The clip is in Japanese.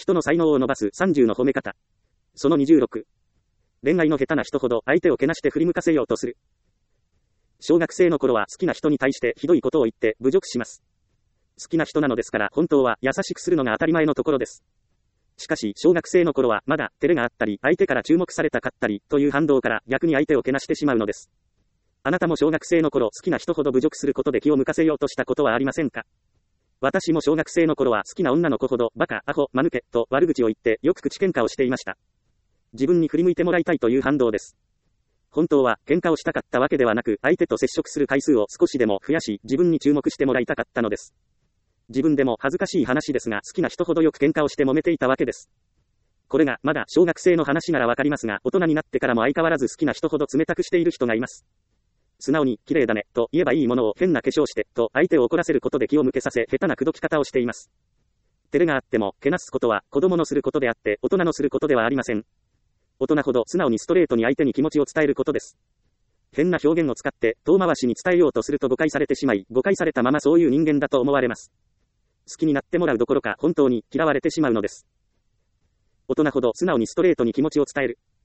人の才能を伸ばす30の褒め方。その26。恋愛の下手な人ほど相手をけなして振り向かせようとする。小学生の頃は好きな人に対してひどいことを言って侮辱します。好きな人なのですから本当は優しくするのが当たり前のところです。しかし小学生の頃はまだ照れがあったり相手から注目されたかったりという反動から逆に相手をけなしてしまうのです。あなたも小学生の頃好きな人ほど侮辱することで気を向かせようとしたことはありませんか？私も小学生の頃は好きな女の子ほどバカ、アホ、間抜けと悪口を言ってよく口喧嘩をしていました。自分に振り向いてもらいたいという反動です。本当は喧嘩をしたかったわけではなく相手と接触する回数を少しでも増やし自分に注目してもらいたかったのです。自分でも恥ずかしい話ですが好きな人ほどよく喧嘩をして揉めていたわけです。これがまだ小学生の話ならわかりますが大人になってからも相変わらず好きな人ほど冷たくしている人がいます。素直に綺麗だねと言えばいいものを変な化粧してと相手を怒らせることで気を向けさせ下手な口説き方をしています。照れがあってもけなすことは子供のすることであって大人のすることではありません。大人ほど素直にストレートに相手に気持ちを伝えることです。変な表現を使って遠回しに伝えようとすると誤解されてしまい誤解されたままそういう人間だと思われます。好きになってもらうどころか本当に嫌われてしまうのです。大人ほど素直にストレートに気持ちを伝える。